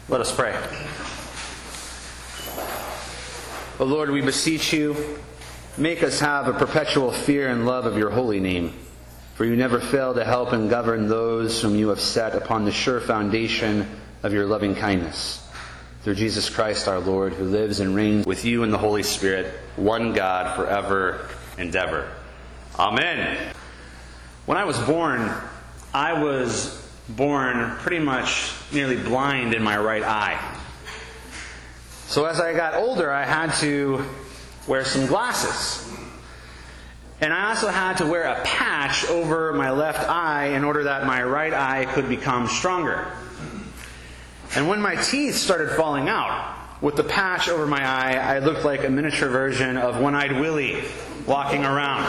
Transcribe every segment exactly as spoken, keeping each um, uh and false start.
Let us pray. O Lord, we beseech you, make us have a perpetual fear and love of your holy name. For you never fail to help and govern those whom you have set upon the sure foundation of your loving kindness. Through Jesus Christ our Lord, who lives and reigns with you in the Holy Spirit, one God, forever and ever. Amen. When I was born, I was born pretty much nearly blind in my right eye. So as I got older, I had to wear some glasses. And I also had to wear a patch over my left eye in order that my right eye could become stronger. And when my teeth started falling out, with the patch over my eye, I looked like a miniature version of One-Eyed Willie walking around.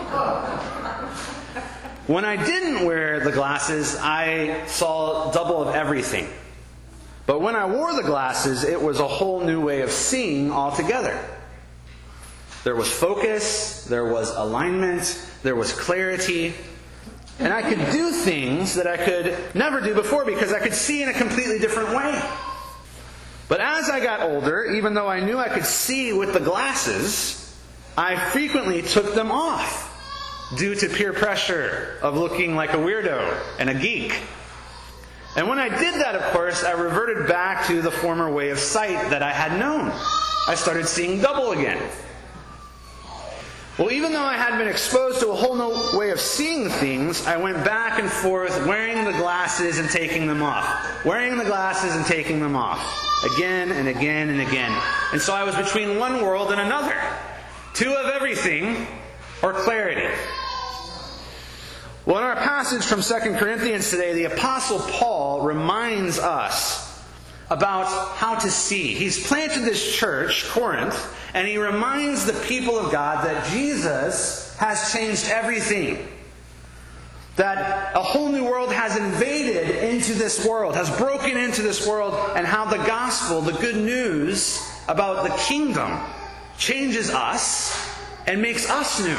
When I didn't wear the glasses, I saw double of everything. But when I wore the glasses, it was a whole new way of seeing altogether. There was focus, there was alignment, there was clarity, and I could do things that I could never do before because I could see in a completely different way. But as I got older, even though I knew I could see with the glasses, I frequently took them off due to peer pressure of looking like a weirdo and a geek. And when I did that, of course, I reverted back to the former way of sight that I had known. I started seeing double again. Well, even though I had been exposed to a whole new way of seeing things, I went back and forth wearing the glasses and taking them off. Wearing the glasses and taking them off. Again and again and again. And so I was between one world and another. Two of everything or clarity. Well, in our passage from Second Corinthians today, the Apostle Paul reminds us about how to see. He's planted this church, Corinth, and he reminds the people of God that Jesus has changed everything. That a whole new world has invaded into this world, has broken into this world, and how the gospel, the good news about the kingdom, changes us and makes us new.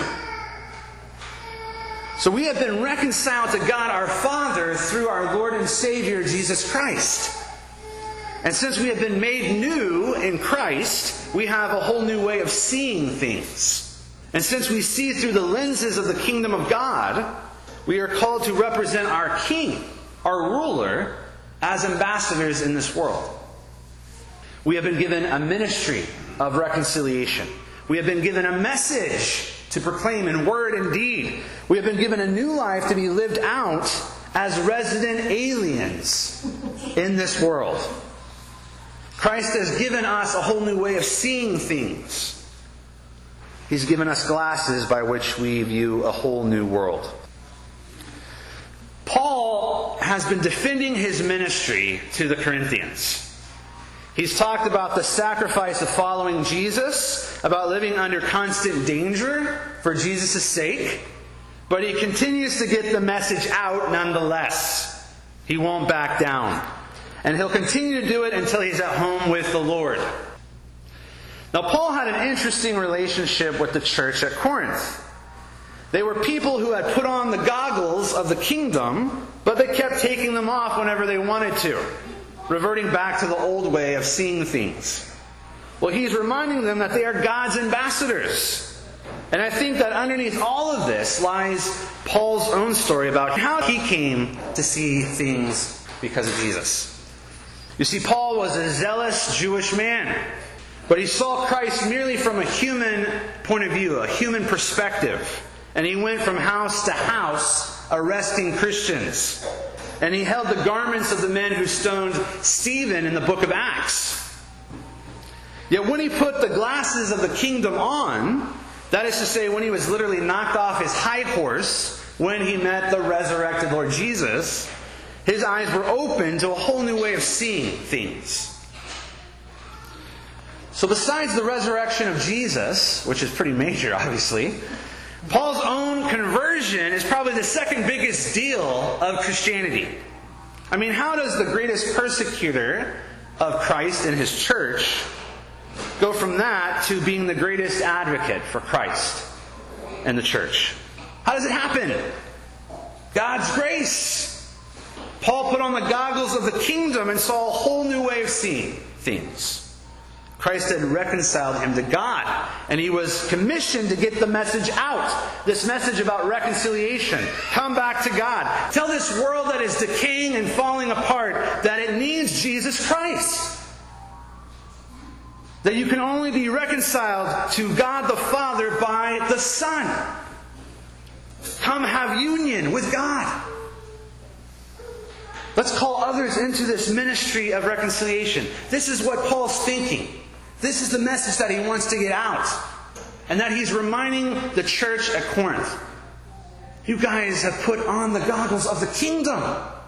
So we have been reconciled to God our Father through our Lord and Savior Jesus Christ. And since we have been made new in Christ, we have a whole new way of seeing things. And since we see through the lenses of the kingdom of God, we are called to represent our King, our ruler, as ambassadors in this world. We have been given a ministry of reconciliation. We have been given a message to proclaim in word and deed. We have been given a new life to be lived out as resident aliens in this world. Christ has given us a whole new way of seeing things. He's given us glasses by which we view a whole new world. Paul has been defending his ministry to the Corinthians. He's talked about the sacrifice of following Jesus, about living under constant danger for Jesus' sake, but he continues to get the message out nonetheless. He won't back down. And he'll continue to do it until he's at home with the Lord. Now, Paul had an interesting relationship with the church at Corinth. They were people who had put on the goggles of the kingdom, but they kept taking them off whenever they wanted to, reverting back to the old way of seeing things. Well, he's reminding them that they are God's ambassadors. And I think that underneath all of this lies Paul's own story about how he came to see things because of Jesus. You see, Paul was a zealous Jewish man, but he saw Christ merely from a human point of view, a human perspective. And he went from house to house arresting Christians. And he held the garments of the men who stoned Stephen in the book of Acts. Yet when he put the glasses of the kingdom on, that is to say, when he was literally knocked off his high horse when he met the resurrected Lord Jesus, his eyes were open to a whole new way of seeing things. So besides the resurrection of Jesus, which is pretty major, obviously, Paul's own conversion is probably the second biggest deal of Christianity. I mean, how does the greatest persecutor of Christ and his church go from that to being the greatest advocate for Christ and the church? How does it happen? God's grace. Paul put on the goggles of the kingdom and saw a whole new way of seeing things. Christ had reconciled him to God, and he was commissioned to get the message out. This message about reconciliation. Come back to God. Tell this world that is decaying and falling apart that it needs Jesus Christ. That you can only be reconciled to God the Father by the Son. Come have union with God. Let's call others into this ministry of reconciliation. This is what Paul's thinking. This is the message that he wants to get out. And that he's reminding the church at Corinth. You guys have put on the goggles of the kingdom.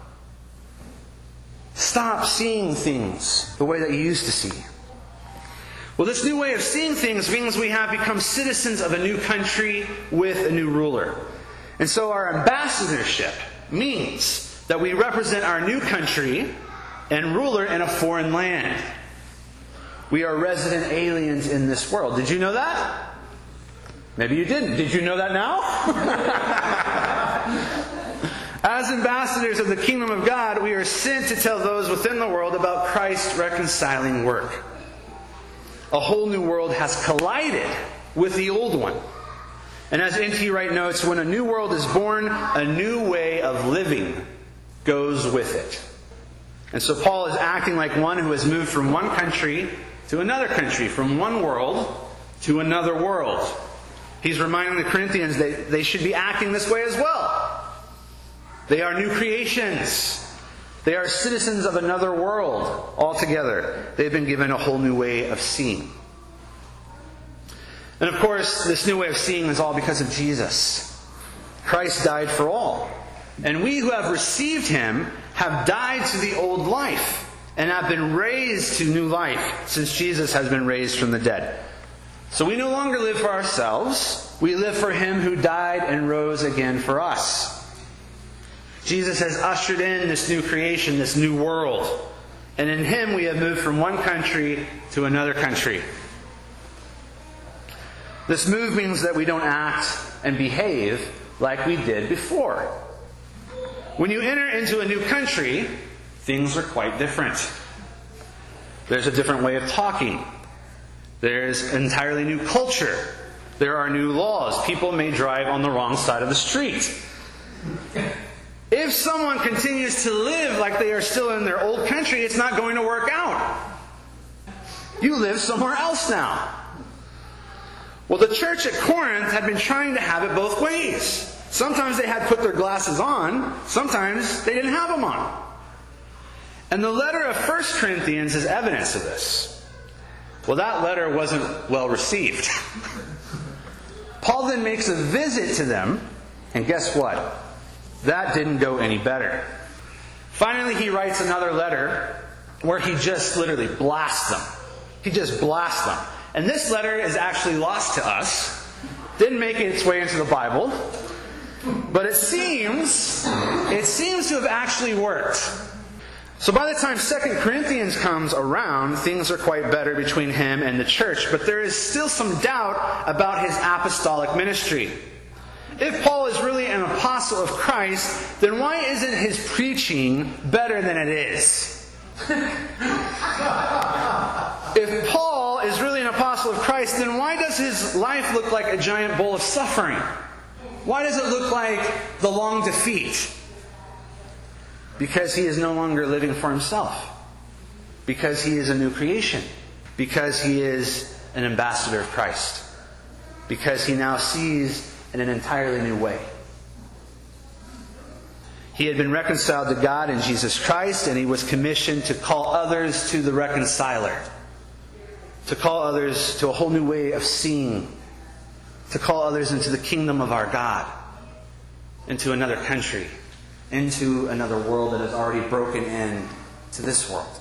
Stop seeing things the way that you used to see. Well, this new way of seeing things means we have become citizens of a new country with a new ruler. And so our ambassadorship means that we represent our new country and ruler in a foreign land. We are resident aliens in this world. Did you know that? Maybe you didn't. Did you know that now? As ambassadors of the kingdom of God, we are sent to tell those within the world about Christ's reconciling work. A whole new world has collided with the old one. And as N T Wright notes, when a new world is born, a new way of living goes with it. And so Paul is acting like one who has moved from one country to another country, from one world to another world. He's reminding the Corinthians that they should be acting this way as well. They are new creations. They are citizens of another world altogether. They've been given a whole new way of seeing. And of course, this new way of seeing is all because of Jesus. Christ died for all. And we who have received Him have died to the old life and have been raised to new life since Jesus has been raised from the dead. So we no longer live for ourselves. We live for Him who died and rose again for us. Jesus has ushered in this new creation, this new world. And in Him we have moved from one country to another country. This move means that we don't act and behave like we did before. When you enter into a new country, things are quite different. There's a different way of talking. There's an entirely new culture. There are new laws. People may drive on the wrong side of the street. If someone continues to live like they are still in their old country, it's not going to work out. You live somewhere else now. Well, the church at Corinth had been trying to have it both ways. Sometimes they had put their glasses on. Sometimes they didn't have them on. And the letter of First Corinthians is evidence of this. Well, that letter wasn't well received. Paul then makes a visit to them, and guess what? That didn't go any better. Finally, he writes another letter where he just literally blasts them. He just blasts them. And this letter is actually lost to us. Didn't make its way into the Bible. But it seems, it seems to have actually worked. So by the time Second Corinthians comes around, things are quite better between him and the church. But there is still some doubt about his apostolic ministry. If Paul is really an apostle of Christ, then why isn't his preaching better than it is? If Paul is really an apostle of Christ, then why does his life look like a giant bowl of suffering? Why does it look like the long defeat? Because he is no longer living for himself. Because he is a new creation. Because he is an ambassador of Christ. Because he now sees in an entirely new way. He had been reconciled to God in Jesus Christ, and he was commissioned to call others to the reconciler. To call others to a whole new way of seeing. To call others into the kingdom of our God. Into another country. Into another world that has already broken in to this world.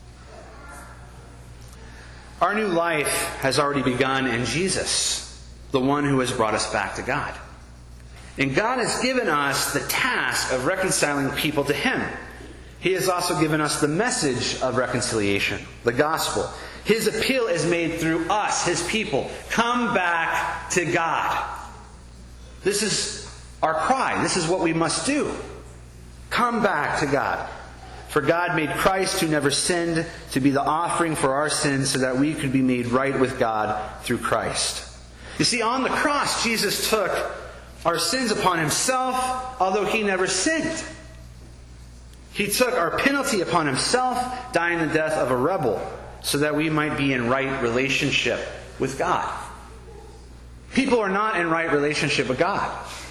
Our new life has already begun in Jesus, the one who has brought us back to God. And God has given us the task of reconciling people to Him. He has also given us the message of reconciliation, the gospel. His appeal is made through us, His people. Come back to God. This is our cry. This is what we must do. Come back to God. For God made Christ, who never sinned, to be the offering for our sins so that we could be made right with God through Christ. You see, on the cross, Jesus took our sins upon himself, although he never sinned. He took our penalty upon himself, dying the death of a rebel, so that we might be in right relationship with God. People are not in right relationship with God.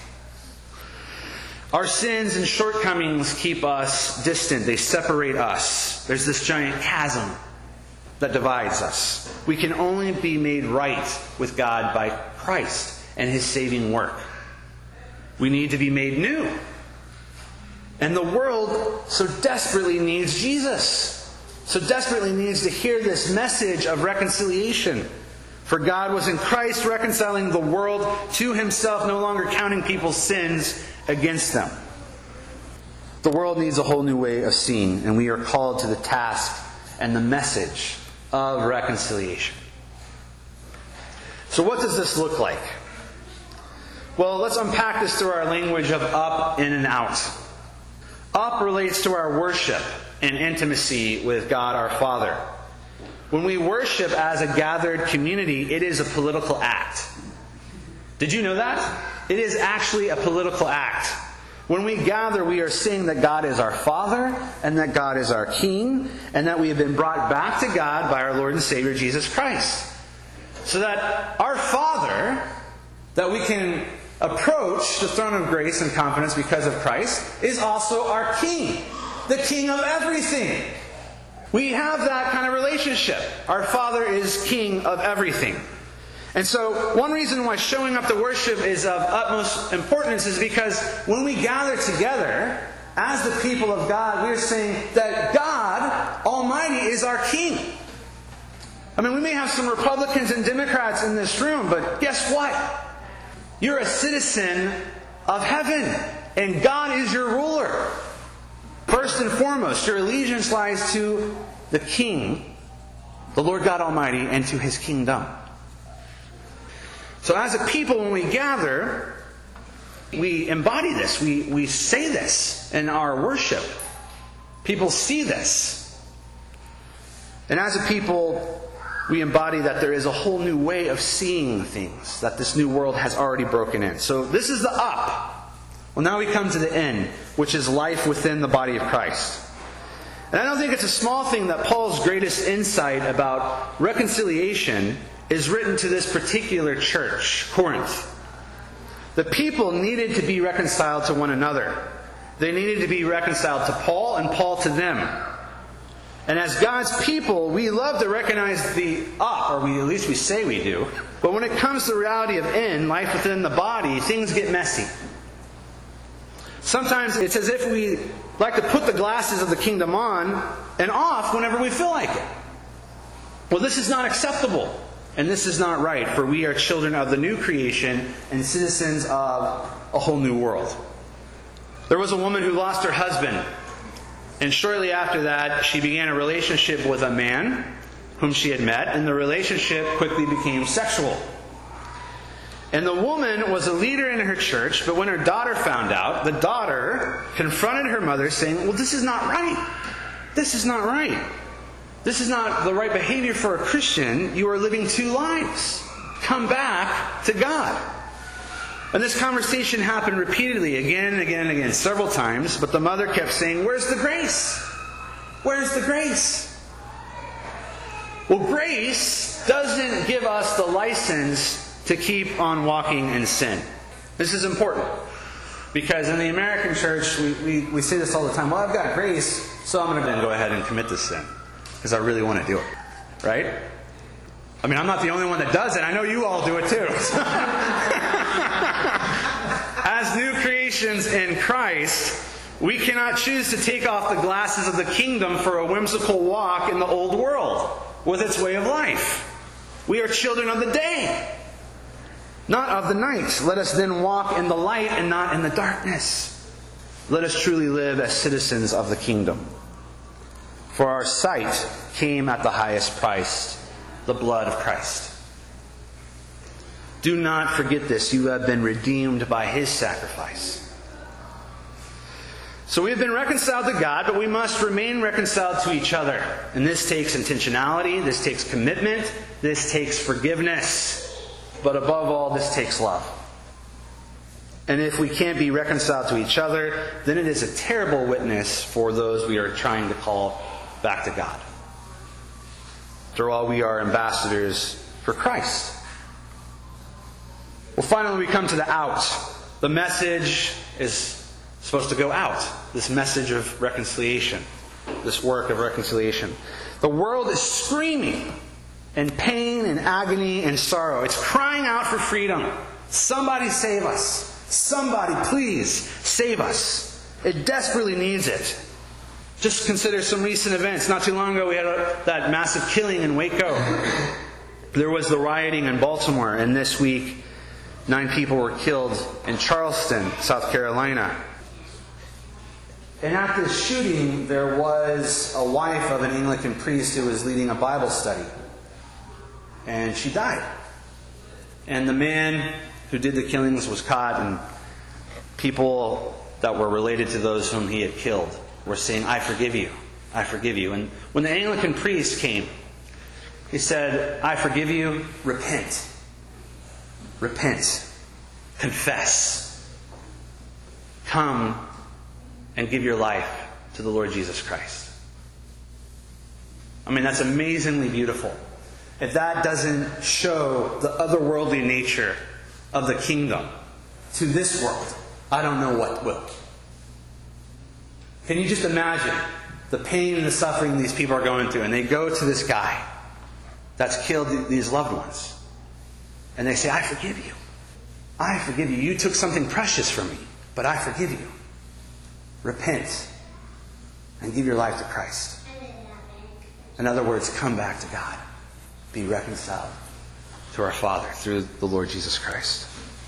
Our sins and shortcomings keep us distant. They separate us. There's this giant chasm that divides us. We can only be made right with God by Christ and his saving work. We need to be made new. And the world so desperately needs Jesus. So desperately needs to hear this message of reconciliation. For God was in Christ reconciling the world to himself, no longer counting people's sins against them. The world needs a whole new way of seeing, and we are called to the task and the message of reconciliation. So what does this look like? Well, let's unpack this through our language of up, in, and out. Up relates to our worship and intimacy with God our Father. When we worship as a gathered community, it is a political act. Did you know that? It is actually a political act. When we gather, we are saying that God is our Father, and that God is our King, and that we have been brought back to God by our Lord and Savior Jesus Christ. So that our Father, that we can approach the throne of grace and confidence because of Christ, is also our King, the King of everything. We have that kind of relationship. Our Father is King of everything. And so, one reason why showing up to worship is of utmost importance is because when we gather together, as the people of God, we're saying that God Almighty is our King. I mean, we may have some Republicans and Democrats in this room, but guess what? You're a citizen of heaven, and God is your ruler. First and foremost, your allegiance lies to the King, the Lord God Almighty, and to his kingdom. So as a people, when we gather, we embody this. We, we say this in our worship. People see this. And as a people, we embody that there is a whole new way of seeing things, that this new world has already broken in. So this is the up. Well, now we come to the end, which is life within the body of Christ. And I don't think it's a small thing that Paul's greatest insight about reconciliation is written to this particular church, Corinth. The people needed to be reconciled to one another. They needed to be reconciled to Paul, and Paul to them. And as God's people, we love to recognize the up, or we, at least we say we do. But when it comes to the reality of in, life within the body, things get messy. Sometimes it's as if we like to put the glasses of the kingdom on and off whenever we feel like it. Well, this is not acceptable. And this is not right, for we are children of the new creation and citizens of a whole new world. There was a woman who lost her husband. And shortly after that, she began a relationship with a man whom she had met. And the relationship quickly became sexual. And the woman was a leader in her church, but when her daughter found out, the daughter confronted her mother saying, well, this is not right. This is not right. This is not the right behavior for a Christian. You are living two lives. Come back to God. And this conversation happened repeatedly, again and again and again, several times. But the mother kept saying, where's the grace? Where's the grace? Well, grace doesn't give us the license to keep on walking in sin. This is important. Because in the American church, we, we, we say this all the time. Well, I've got grace, so I'm going to go ahead and commit this sin. Because I really want to do it. Right? I mean, I'm not the only one that does it. I know you all do it too. As new creations in Christ, we cannot choose to take off the glasses of the kingdom for a whimsical walk in the old world with its way of life. We are children of the day, not of the night. Let us then walk in the light and not in the darkness. Let us truly live as citizens of the kingdom. For our sight came at the highest price, the blood of Christ. Do not forget this. You have been redeemed by his sacrifice. So we've been reconciled to God, but we must remain reconciled to each other. And this takes intentionality, this takes commitment, this takes forgiveness. But above all, this takes love. And if we can't be reconciled to each other, then it is a terrible witness for those we are trying to call back to God. After all, we are ambassadors for Christ. Well, finally we come to the out. The message is supposed to go out. This message of reconciliation. This work of reconciliation. The world is screaming in pain and agony and sorrow. It's crying out for freedom. Somebody save us. Somebody, please, save us. It desperately needs it. Just consider some recent events. Not too long ago we had a, that massive killing in Waco. There was the rioting in Baltimore. And this week, nine people were killed in Charleston, South Carolina. And at this shooting, there was a wife of an Anglican priest who was leading a Bible study. And she died. And the man who did the killings was caught, and people that were related to those whom he had killed were saying, I forgive you. I forgive you. And when the Anglican priest came, he said, I forgive you. Repent. Repent. Confess. Come and give your life to the Lord Jesus Christ. I mean, that's amazingly beautiful. If that doesn't show the otherworldly nature of the kingdom to this world, I don't know what will. Can you just imagine the pain and the suffering these people are going through? And they go to this guy that's killed these loved ones. And they say, I forgive you. I forgive you. You took something precious from me, but I forgive you. Repent and give your life to Christ. In other words, come back to God. Be reconciled to our Father through the Lord Jesus Christ.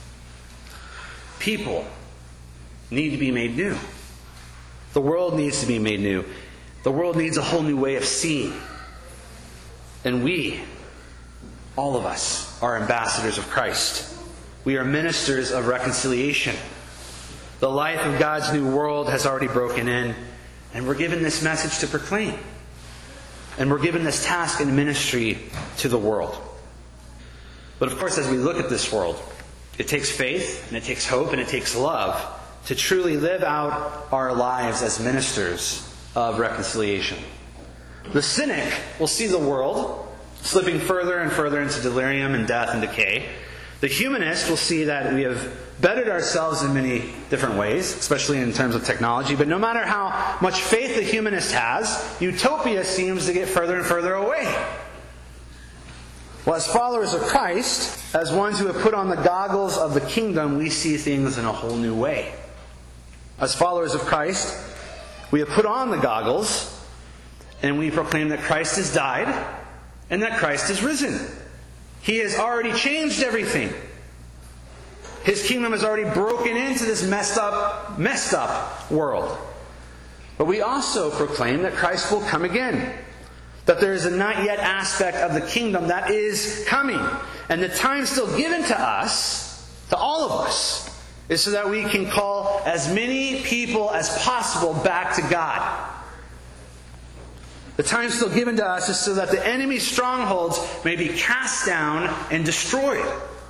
People need to be made new. The world needs to be made new. The world needs a whole new way of seeing. And we, all of us, are ambassadors of Christ. We are ministers of reconciliation. The life of God's new world has already broken in, and we're given this message to proclaim. And we're given this task and ministry to the world. But of course, as we look at this world, it takes faith, and it takes hope, and it takes love to truly live out our lives as ministers of reconciliation. The cynic will see the world slipping further and further into delirium and death and decay. The humanist will see that we have bettered ourselves in many different ways, especially in terms of technology. But no matter how much faith the humanist has, utopia seems to get further and further away. Well, as followers of Christ, as ones who have put on the goggles of the kingdom, we see things in a whole new way. As followers of Christ, we have put on the goggles, and we proclaim that Christ has died, and that Christ is risen. He has already changed everything. His kingdom has already broken into this messed up, messed up world. But we also proclaim that Christ will come again. That there is a not yet aspect of the kingdom that is coming. And the time still given to us, to all of us, is so that we can call as many people as possible back to God. The time still given to us is so that the enemy's strongholds may be cast down and destroyed.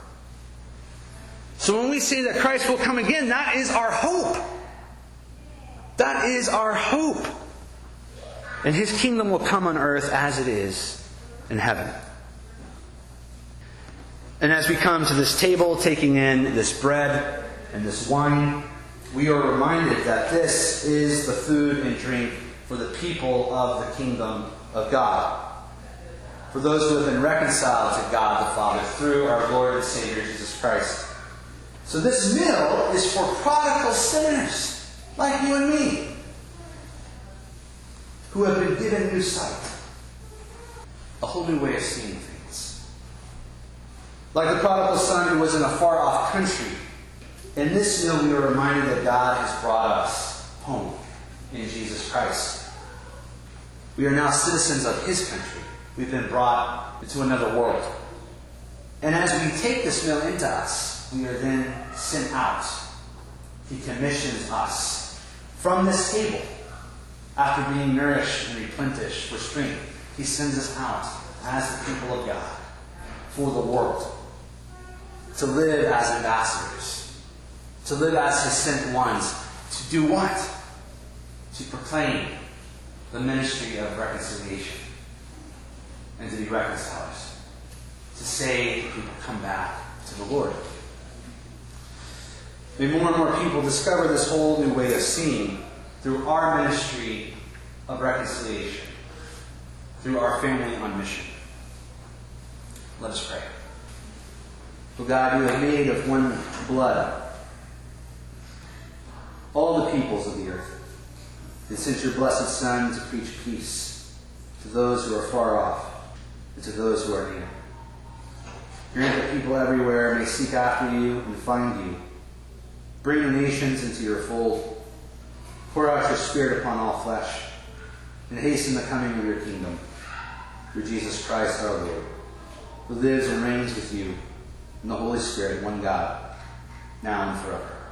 So when we say that Christ will come again, that is our hope. That is our hope. And His kingdom will come on earth as it is in heaven. And as we come to this table, taking in this bread and this wine, we are reminded that this is the food and drink for the people of the kingdom of God. For those who have been reconciled to God the Father through our Lord and Savior Jesus Christ. So this meal is for prodigal sinners, like you and me, who have been given new sight. A whole new way of seeing things. Like the prodigal son who was in a far-off country, in this meal we are reminded that God has brought us home in Jesus Christ. We are now citizens of His country. We've been brought into another world. And as we take this meal into us, we are then sent out. He commissions us from this table, after being nourished and replenished for strength, he sends us out as the people of God for the world to live as ambassadors, to live as his sent ones, to do what? To proclaim the ministry of reconciliation and to be reconcilers, to say that people come back to the Lord. May more and more people discover this whole new way of seeing through our ministry of reconciliation, through our family on mission. Let us pray. O God, you have made of one blood all the peoples of the earth, and sent your blessed Son to preach peace to those who are far off and to those who are near. Grant that people everywhere may seek after you and find you. Bring the nations into your fold. Pour out your Spirit upon all flesh, and hasten the coming of your kingdom. Through Jesus Christ our Lord, who lives and reigns with you in the Holy Spirit, one God, now and forever.